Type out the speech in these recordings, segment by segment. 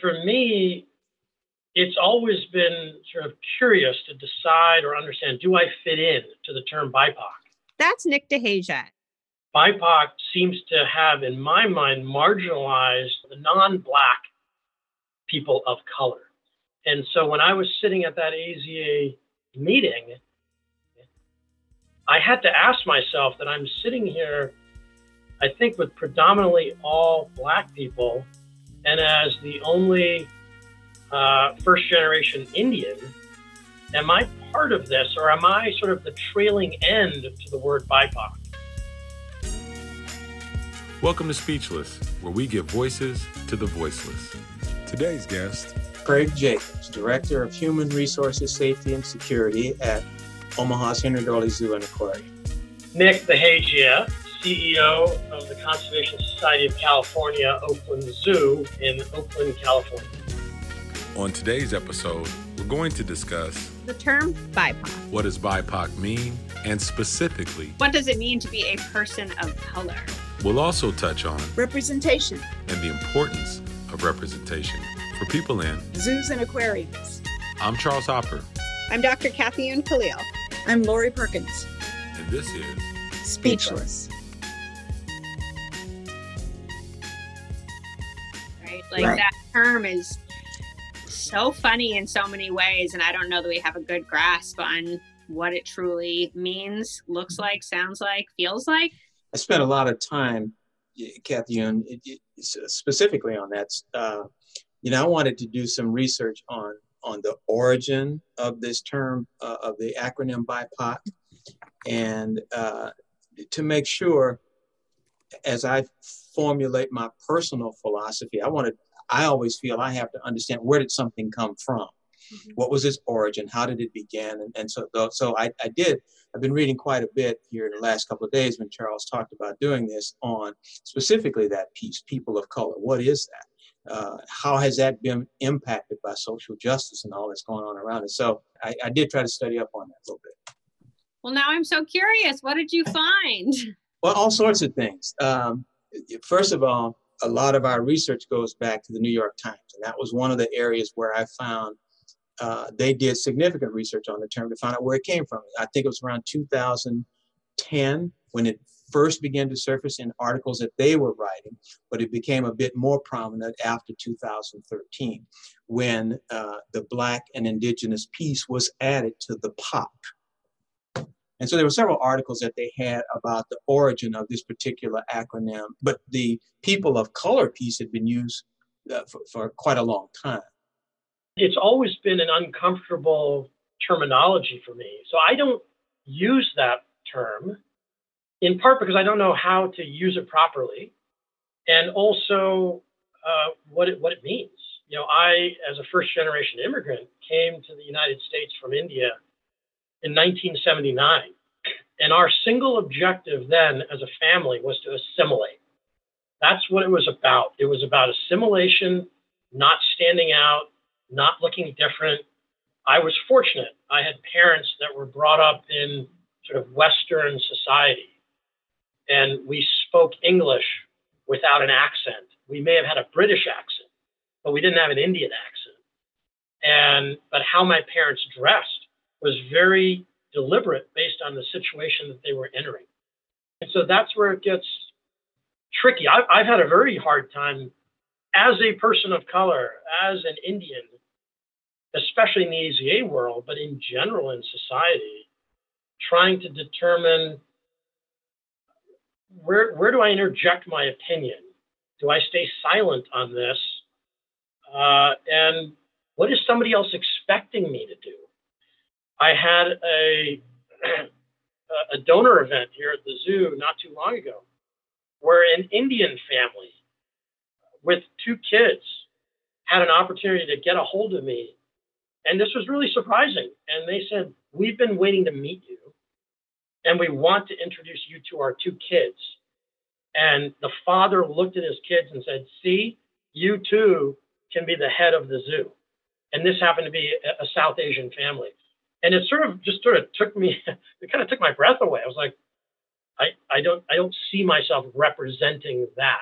For me, it's always been sort of curious to decide or understand, do I fit in to the term BIPOC? That's Nick DeHasia. BIPOC seems to have, in my mind, marginalized the non-Black people of color. And so when I was sitting at that AZA meeting, I had to ask myself that I'm sitting here, I think, with predominantly all Black people, and as the only first generation Indian, am I part of this, or am I sort of the trailing end to the word BIPOC? Welcome to Speechless, where we give voices to the voiceless. Today's guest, Craig Jacobs, Director of Human Resources, Safety, and Security at Omaha's Henry Doorly Zoo and Aquarium. Nick DeHagia, CEO of the Conservation Society of California, Oakland Zoo in Oakland, California. On today's episode, we're going to discuss the term BIPOC. What does BIPOC mean? And specifically, what does it mean to be a person of color? We'll also touch on representation and the importance of representation for people in zoos and aquariums. I'm Charles Hopper. I'm Dr. Kathy Yoon Khalil. I'm Lori Perkins. And this is Speechless. Right? That term is so funny in so many ways, and I don't know that we have a good grasp on what it truly means, looks like, sounds like, feels like. I spent a lot of time, Kathy, specifically on that. I wanted to do some research on the origin of this term, of the acronym BIPOC, and to make sure, as I formulate my personal philosophy, I always feel I have to understand, where did something come from? Mm-hmm. What was its origin? How did it begin? And so I've been reading quite a bit here in the last couple of days when Charles talked about doing this on specifically that piece, people of color. What is that? How has that been impacted by social justice and all that's going on around it? So I did try to study up on that a little bit. Well, now I'm so curious. What did you find? Well, all sorts of things. First of all, a lot of our research goes back to the New York Times. And that was one of the areas where I found they did significant research on the term to find out where it came from. I think it was around 2010 when it first began to surface in articles that they were writing, but it became a bit more prominent after 2013 when the Black and Indigenous piece was added to the POC. And so there were several articles that they had about the origin of this particular acronym, but the people of color piece had been used for quite a long time. It's always been an uncomfortable terminology for me. So I don't use that term, in part because I don't know how to use it properly, and also what it means. I, as a first-generation immigrant, came to the United States from India in 1979. And our single objective then as a family was to assimilate. That's what it was about. It was about assimilation, not standing out, not looking different. I was fortunate. I had parents that were brought up in sort of Western society, and we spoke English without an accent. We may have had a British accent, but we didn't have an Indian accent. But how my parents dressed was very deliberate based on the situation that they were entering. And so that's where it gets tricky. I've had a very hard time as a person of color, as an Indian, especially in the AZA world, but in general in society, trying to determine where do I interject my opinion? Do I stay silent on this? And what is somebody else expecting me to do? I had a donor event here at the zoo not too long ago where an Indian family with 2 kids had an opportunity to get a hold of me. And this was really surprising. And they said, we've been waiting to meet you, and we want to introduce you to our 2 kids. And the father looked at his kids and said, see, you too can be the head of the zoo. And this happened to be a South Asian family. And it sort of took me, it kind of took my breath away. I was like, I don't see myself representing that.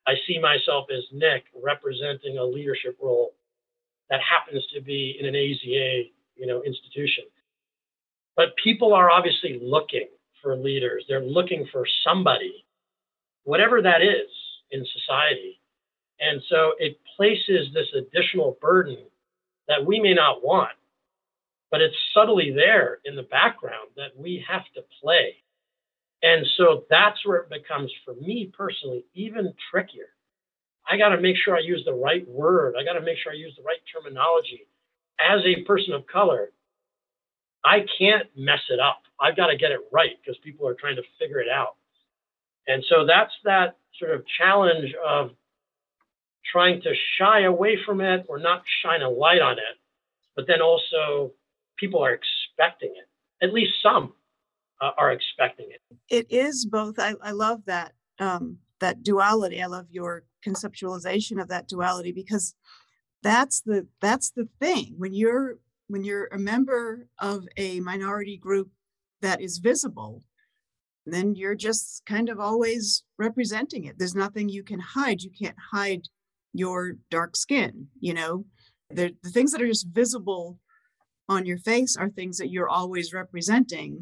I see myself as Nick representing a leadership role that happens to be in an AZA, institution. But people are obviously looking for leaders. They're looking for somebody, whatever that is in society. And so it places this additional burden that we may not want, but it's subtly there in the background that we have to play. And so that's where it becomes, for me personally, even trickier. I got to make sure I use the right word. I got to make sure I use the right terminology. As a person of color, I can't mess it up. I've got to get it right because people are trying to figure it out. And so that's that sort of challenge of trying to shy away from it or not shine a light on it, but then also people are expecting it. At least some are expecting it. It is both. I love that that duality. I love your conceptualization of that duality, because that's the thing. When you're a member of a minority group that is visible, then you're just kind of always representing it. There's nothing you can hide. You can't hide your dark skin. The things that are just visible on your face are things that you're always representing.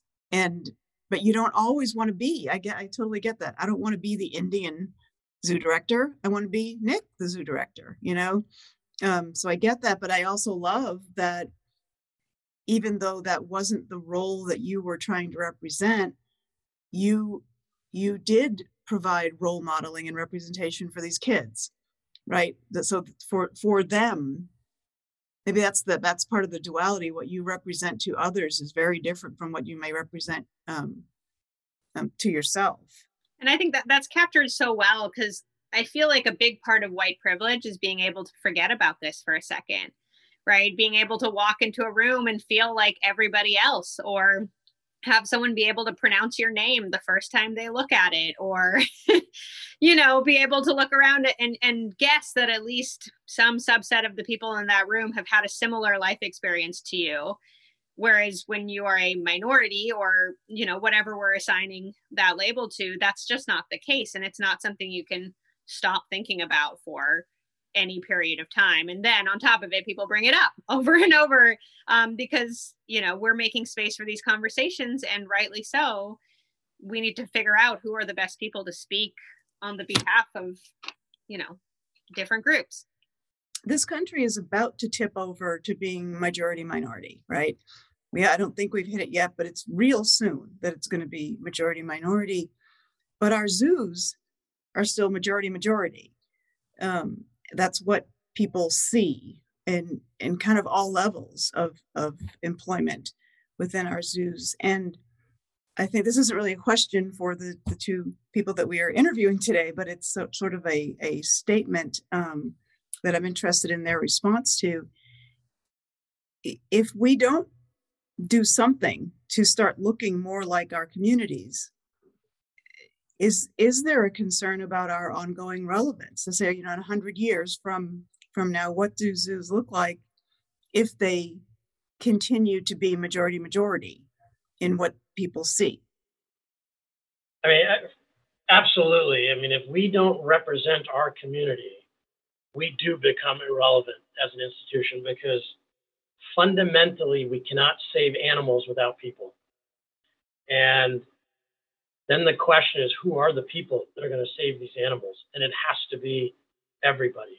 But you don't always want to be. I totally get that. I don't want to be the Indian zoo director. I want to be Nick, the zoo director, So I get that, but I also love that even though that wasn't the role that you were trying to represent, you did provide role modeling and representation for these kids, right? So for them, maybe that's part of the duality. What you represent to others is very different from what you may represent to yourself. And I think that's captured so well, because I feel like a big part of white privilege is being able to forget about this for a second, right? Being able to walk into a room and feel like everybody else, or have someone be able to pronounce your name the first time they look at it, or, be able to look around and guess that at least some subset of the people in that room have had a similar life experience to you. Whereas when you are a minority, or, whatever we're assigning that label to, that's just not the case. And it's not something you can stop thinking about for any period of time. And then on top of it, people bring it up over and over because, we're making space for these conversations, and rightly so. We need to figure out who are the best people to speak on the behalf of, different groups. This country is about to tip over to being majority minority, right? I don't think we've hit it yet, but it's real soon that it's going to be majority minority. But our zoos are still majority. That's what people see in kind of all levels of employment within our zoos. And I think this isn't really a question for the two people that we are interviewing today, but it's sort of a statement that I'm interested in their response to. If we don't do something to start looking more like our communities, is there a concern about our ongoing relevance? To say, in 100 years from now, what do zoos look like if they continue to be majority in what people see? I mean, absolutely. I mean, if we don't represent our community, we do become irrelevant as an institution, because fundamentally we cannot save animals without people. And then the question is, who are the people that are going to save these animals? And it has to be everybody.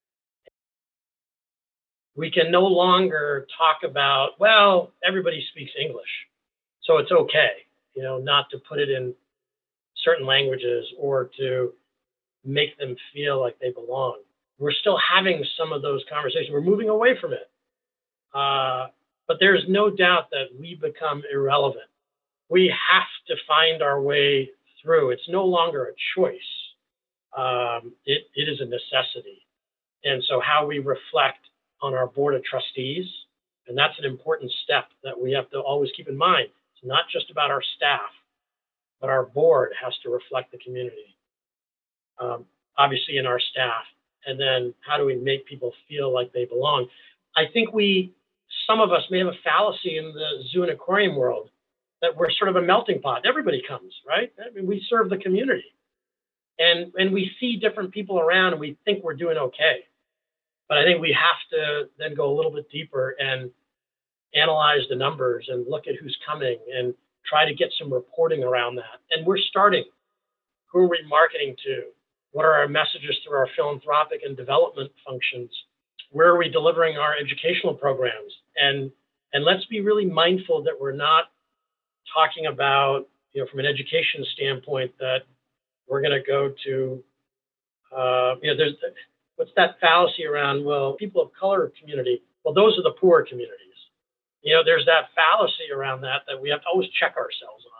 We can no longer talk about, well, everybody speaks English, so it's okay, not to put it in certain languages or to make them feel like they belong. We're still having some of those conversations. We're moving away from it. But there's no doubt that we become irrelevant. We have to find our way through. It's no longer a choice. It is a necessity. And so how we reflect on our board of trustees, and that's an important step that we have to always keep in mind. It's not just about our staff, but our board has to reflect the community, obviously in our staff. And then how do we make people feel like they belong? I think some of us may have a fallacy in the zoo and aquarium world that we're sort of a melting pot. Everybody comes, right? I mean, we serve the community. And we see different people around and we think we're doing okay. But I think we have to then go a little bit deeper and analyze the numbers and look at who's coming and try to get some reporting around that. And we're starting. Who are we marketing to? What are our messages through our philanthropic and development functions? Where are we delivering our educational programs? And let's be really mindful that we're not talking about, from an education standpoint, that we're going to go to, there's what's that fallacy around, well, people of color community, well, those are the poor communities. There's that fallacy around that we have to always check ourselves on.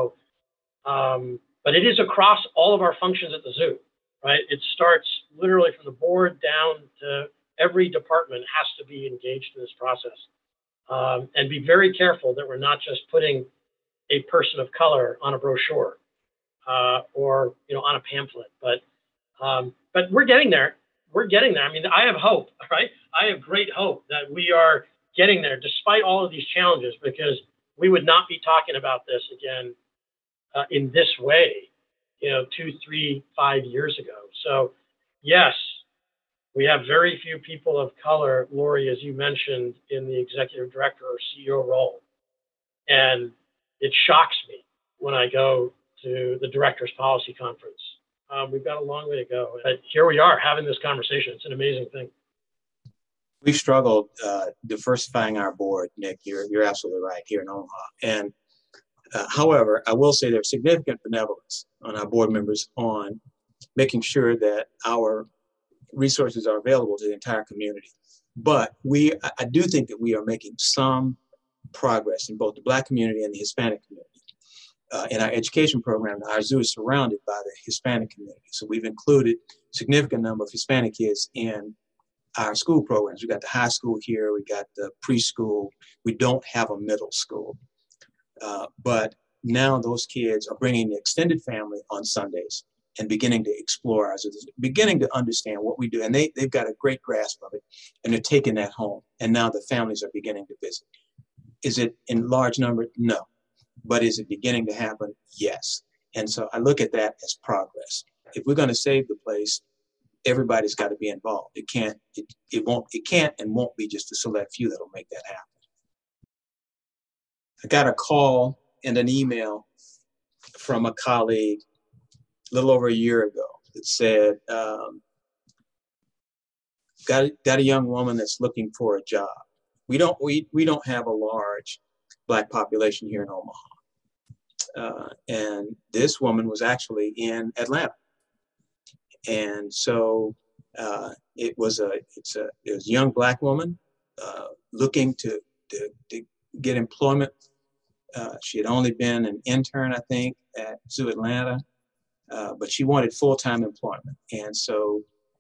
So, but it is across all of our functions at the zoo, right? It starts literally from the board down to every department has to be engaged in this process. And be very careful that we're not just putting a person of color on a brochure or on a pamphlet. But we're getting there. We're getting there. I mean, I have hope, right? I have great hope that we are getting there despite all of these challenges, because we would not be talking about this again in this way, 2, 3, 5 years ago. So yes, we have very few people of color, Lori, as you mentioned, in the executive director or CEO role. And it shocks me when I go to the Directors Policy Conference. We've got a long way to go. But here we are having this conversation. It's an amazing thing. We've struggled diversifying our board, Nick. You're absolutely right here in Omaha. And however, I will say there's significant benevolence on our board members on making sure that our resources are available to the entire community. But I do think that we are making some progress in both the Black community and the Hispanic community. In our education program, our zoo is surrounded by the Hispanic community. So we've included a significant number of Hispanic kids in our school programs. We got the high school here, we got the preschool. We don't have a middle school. But now those kids are bringing the extended family on Sundays and beginning to explore our zoo, beginning to understand what we do. And they've got a great grasp of it, and they're taking that home. And now the families are beginning to visit. Is it in large number? No. But is it beginning to happen? Yes. And so I look at that as progress. If we're going to save the place, everybody's got to be involved. It can't and won't be just a select few that'll make that happen. I got a call and an email from a colleague a little over a year ago that said, got a young woman that's looking for a job. We don't have a large Black population here in Omaha. And this woman was actually in Atlanta. And so it was a young Black woman looking to get employment. She had only been an intern, I think, at Zoo Atlanta, but she wanted full-time employment. And so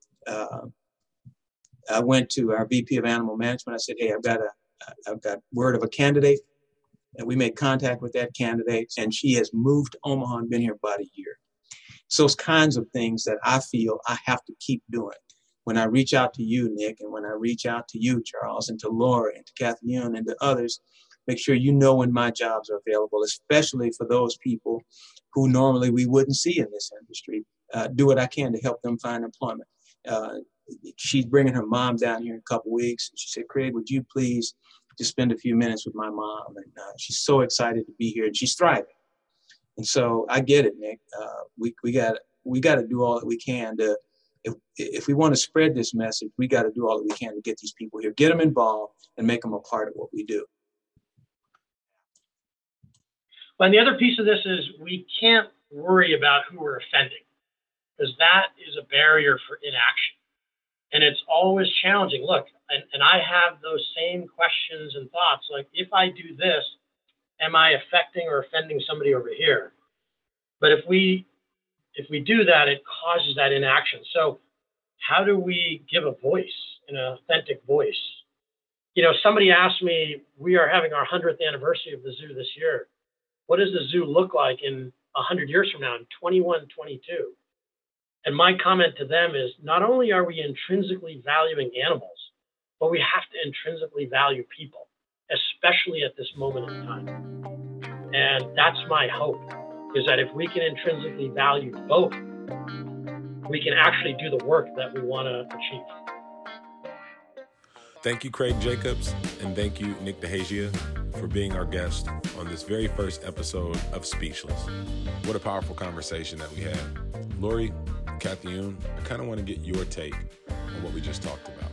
I went to our VP of Animal Management. I said, hey, I've got word of a candidate. And we made contact with that candidate, and she has moved to Omaha and been here about a year. So those kinds of things that I feel I have to keep doing. When I reach out to you, Nick, and when I reach out to you, Charles, and to Laura, and to Kathy Yoon, and to others, make sure you know when my jobs are available, especially for those people who normally we wouldn't see in this industry. Do what I can to help them find employment. She's bringing her mom down here in a couple weeks. She said, Craig, would you please just spend a few minutes with my mom? And she's so excited to be here, and she's thriving. And so I get it, Nick. We got to do all that we can to, if we want to spread this message, we got to do all that we can to get these people here, get them involved, and make them a part of what we do. Well, and the other piece of this is we can't worry about who we're offending, because that is a barrier for inaction. And it's always challenging. Look, and I have those same questions and thoughts. Like, if I do this, am I affecting or offending somebody over here? But if we do that, it causes that inaction. So how do we give a voice, an authentic voice? Somebody asked me, we are having our 100th anniversary of the zoo this year. What does the zoo look like in 100 years from now, in 2122? And my comment to them is, not only are we intrinsically valuing animals, but we have to intrinsically value people, especially at this moment in time. And that's my hope, is that if we can intrinsically value both, we can actually do the work that we want to achieve. Thank you, Craig Jacobs, and thank you, Nick DeHagia, for being our guest on this very first episode of Speechless. What a powerful conversation that we had. Lori, Kathy-Yoon, I kind of want to get your take on what we just talked about.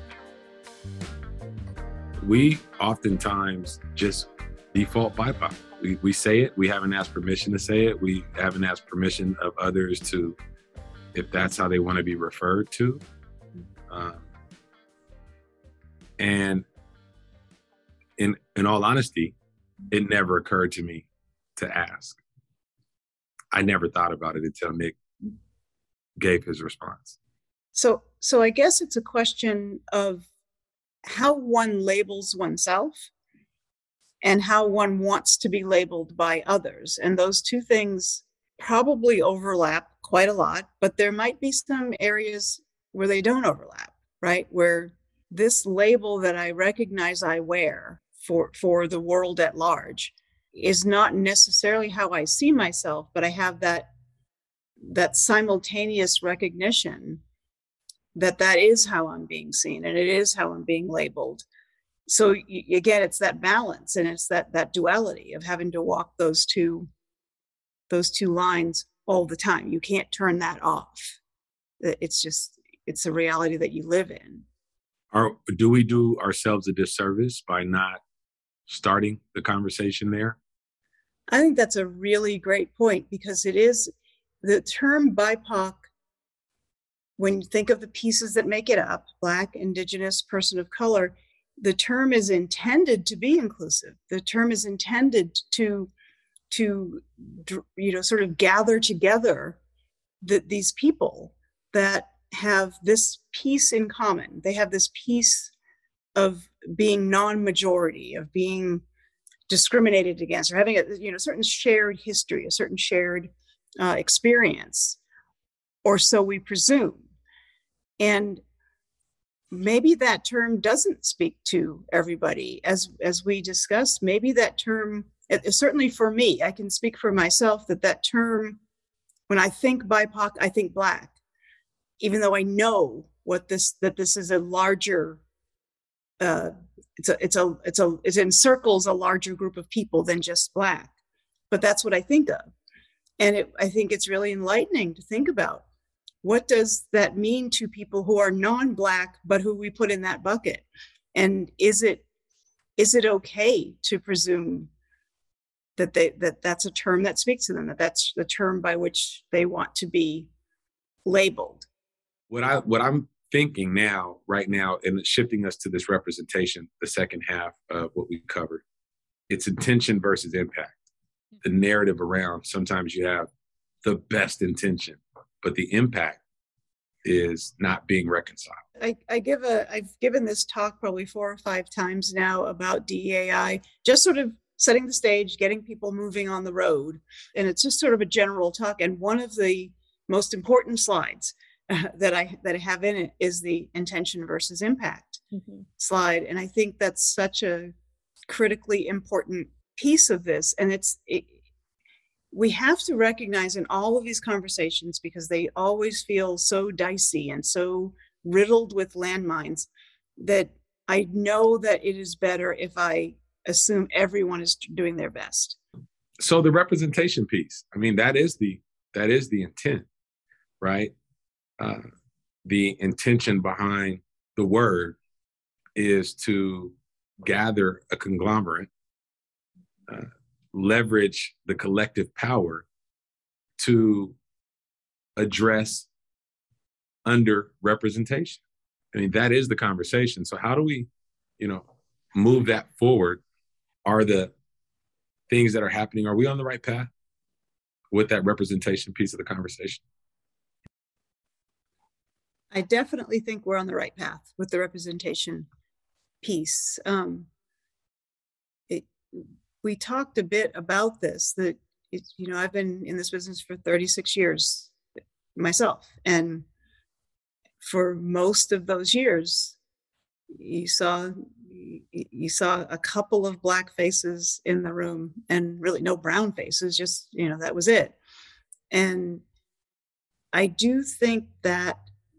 We oftentimes just default BIPOC. We say it, we haven't asked permission to say it, we haven't asked permission of others to, if that's how they want to be referred to. And in all honesty, it never occurred to me to ask. I never thought about it until Nick gave his response. So I guess it's a question of how one labels oneself and how one wants to be labeled by others. And those two things probably overlap quite a lot, but there might be some areas where they don't overlap, right? Where this label that I recognize I wear for the world at large is not necessarily how I see myself, but I have that simultaneous recognition that is how I'm being seen and it is how I'm being labeled. So again, it's that balance and it's that duality of having to walk those two lines all the time. You can't turn that off. It's a reality that you live in. Do we do ourselves a disservice by not starting the conversation there? I think that's a really great point, because it is the term BIPOC. When you think of the pieces that make it up, Black, Indigenous, person of color, the term is intended to be inclusive. The term is intended to sort of gather together these people that have this piece in common. They have this piece of being non-majority, of being discriminated against, or having a certain shared history, a certain shared experience, or so we presume. And maybe that term doesn't speak to everybody. As we discussed, maybe that term, certainly for me, I can speak for myself, that term, when I think BIPOC, I think Black, even though I know that this is a larger, it encircles a larger group of people than just Black, but that's what I think of. And I think it's really enlightening to think about, what does that mean to people who are non-Black, but who we put in that bucket? And is it okay to presume that that's a term that speaks to them, that's the term by which they want to be labeled? What I'm thinking now, right now, and shifting us to this representation, the second half of what we covered, it's intention versus impact. The narrative around, sometimes you have the best intention, but the impact is not being reconciled. I've given this talk probably 4 or 5 times now about DEAI, just sort of setting the stage, getting people moving on the road. And it's just sort of a general talk. And one of the most important slides that I have in it is the intention versus impact slide. And I think that's such a critically important piece of this. And we have to recognize in all of these conversations, because they always feel so dicey and so riddled with landmines, that I know that it is better if I assume everyone is doing their best. So the representation piece, I mean, that is the intent, right? The intention behind the word is to gather a conglomerate, leverage the collective power to address underrepresentation. I mean, that is the conversation. So how do we, move that forward? Are the things that are happening, are we on the right path with that representation piece of the conversation? I definitely think we're on the right path with the representation piece. We talked a bit about this, that I've been in this business for 36 years myself. And for most of those years, you saw a couple of Black faces in the room, and really no brown faces, just, that was it. And I do think that,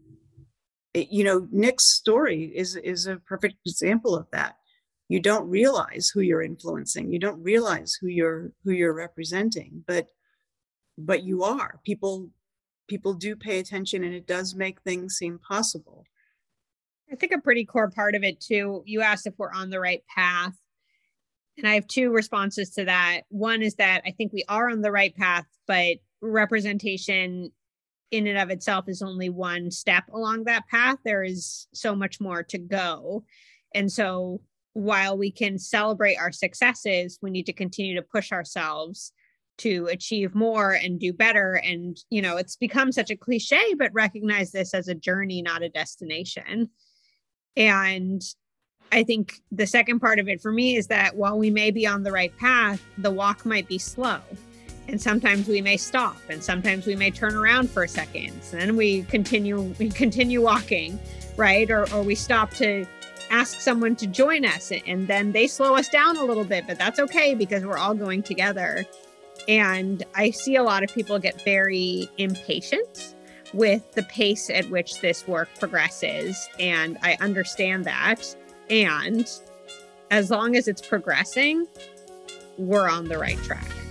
Nick's story is a perfect example of that. You don't realize who you're influencing. You don't realize who you're representing, but you are. People do pay attention, and it does make things seem possible. I think a pretty core part of it too, you asked if we're on the right path. And I have two responses to that. One is that I think we are on the right path, but representation in and of itself is only one step along that path. There is so much more to go. And so while we can celebrate our successes, we need to continue to push ourselves to achieve more and do better. And, it's become such a cliche, but recognize this as a journey, not a destination. And I think the second part of it for me is that while we may be on the right path, the walk might be slow. And sometimes we may stop, and sometimes we may turn around for a second, and then we continue walking, right? Or we stop to ask someone to join us, and then they slow us down a little bit, but that's okay because we're all going together. And I see a lot of people get very impatient with the pace at which this work progresses. And I understand that. And as long as it's progressing, we're on the right track.